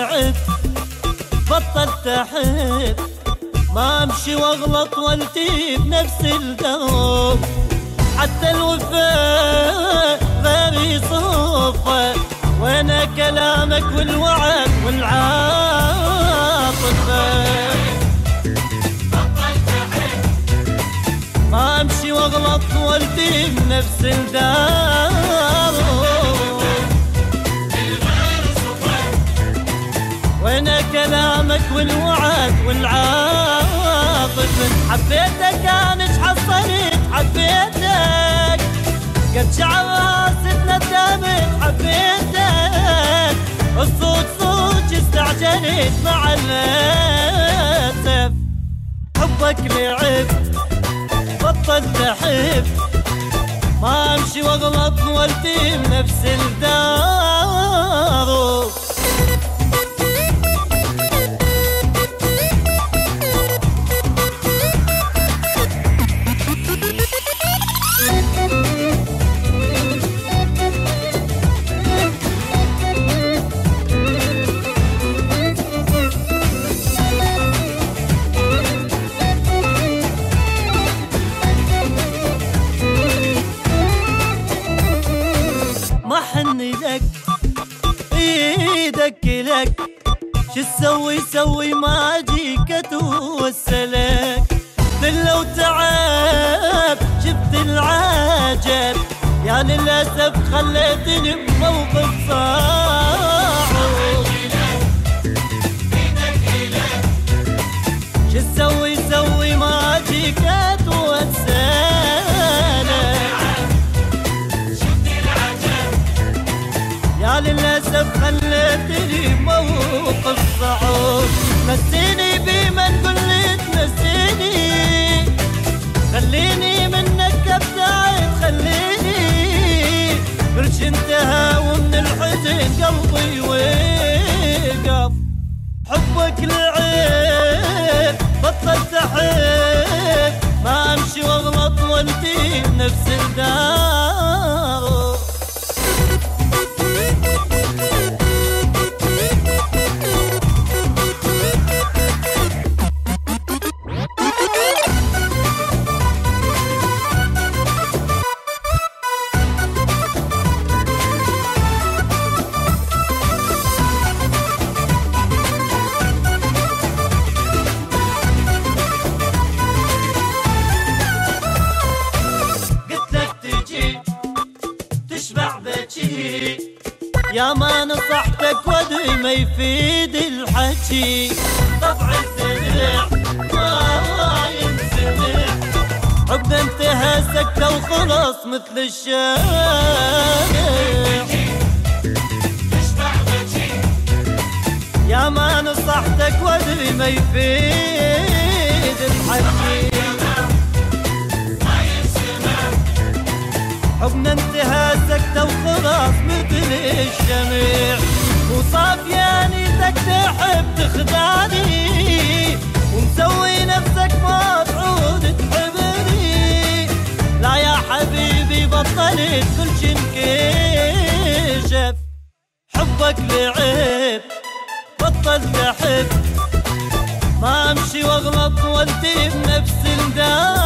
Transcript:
لعب بطلت احب، ما امشي واغلط والتي بنفس الدرب، حتى الوفاء غير صفه، وانا كلامك والوعد والعاطفه. بطلت احب، ما امشي واغلط والتي بنفس الدرب، وانا كلامك والوعد والعاطفة. حبيتك انش حصلت حبيتك، قد شعرها ستنا دامت حبيتك، الصوت صوت استعجلت مع الاسف. حبك لعب بطلت احب، ما امشي واغلط والتي بنفس الدار. ما حني لك ايدك لك، شو تسوي سوي ما اجيك اتوسلك، لو تعب شفت العجب، يا للاسف خليتني بموقف صعب. شو تسوي سوي ما اجيك اتوسلك، يا للأسف خليتني موقف صعب. نسيني بمن قلت نسيني، خليني منك ابتعد خليني، قرش انتهى ومن الحزن قلبي وقف. حبك لعب بطلت احب، ما امشي واغلط وانتي بنفس الدار. يا ما نصحتك ودي ما يفيد الحكي، طبع الدلع ما ينسمع، حبنا انتهى سكتة وخلص مثل الشارع. يا ما نصحتك ودي ما يفيد الحكي، حبنا انتهى سكتة وخلاص مثل الشمع، وصافياني تك تحب تخدعني، ومسوي نفسك ما تعود تحبني. لا يا حبيبي بطلت كل شي انكشف، حبك لعب بطلت احب، ما امشي واغلط والتي بنفس الدار.